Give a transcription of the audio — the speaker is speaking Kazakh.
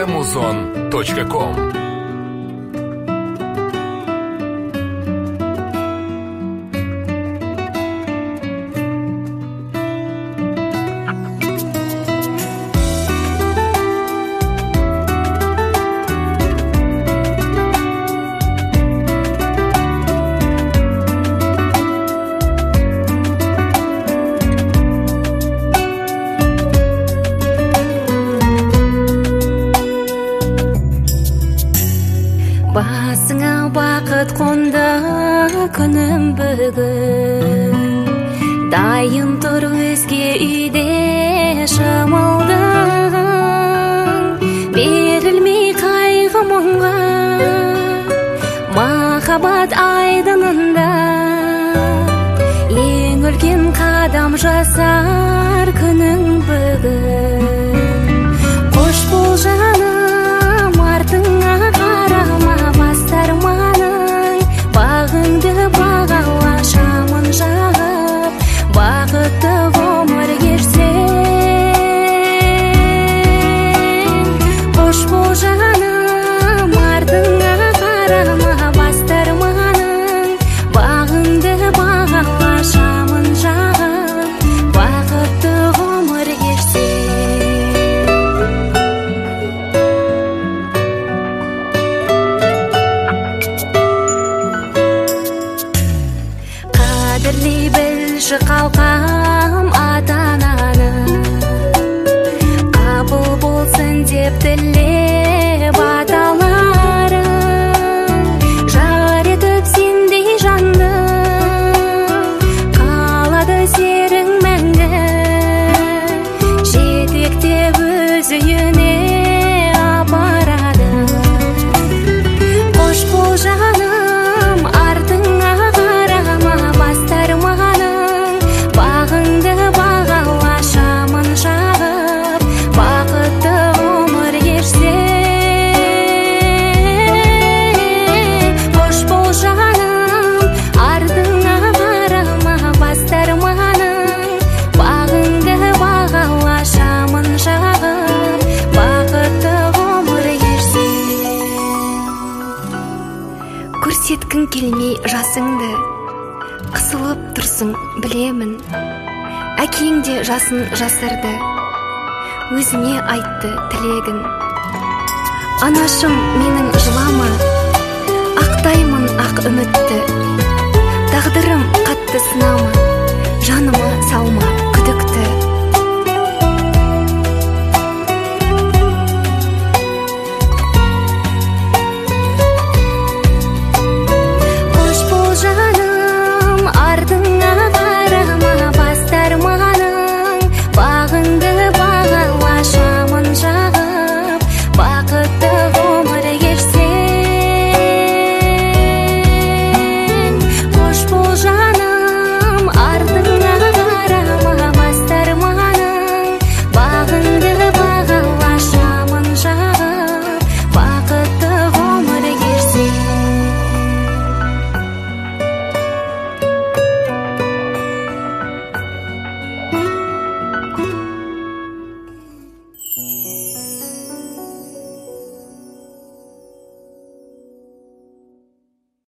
muzon.com. Басыңа бақыт қонды күнім бүгін, дайын тұр өзге үйде шымылдың. Берілмей қайғы мұңға, махаббат айдынында ең үлкен қадам жасар күнің бүгін. Қош бол жаным, артыңа қарама, бастарманың бағыңды бағала, шамын жағып бақытты ғұмыр кешсең. Қош бол жаным, артыңа қарама, бастарманың бағыңды бағала, шамын жағып бақытты ғұмыр кешсең. Қадірлей білші қалқам ата-ананы, қабыл болсын деп тіле баталарың. Жар етіп сендей жанды қалады серің мәңгі, жетектеп өз үйіне апарады. Қош бол жаным, артыңа қарама, бастарманың бағыңды бағала, шамын жағып бақытты ғұмыр кешсең. Қош бол жаным, артыңа қарама, бастарманың бағыңды бағала, шамын жағып бақытты ғұмыр кешсең. Көрсеткің келмей жасыңды, қысылып тұрсың білемін. Әкең де жасын жасырды, өзіңе айтты тілегін. Анашым менің жылама, ақтаймын ақ үмітті. Тағдырым қатты сынама, жаныма салма.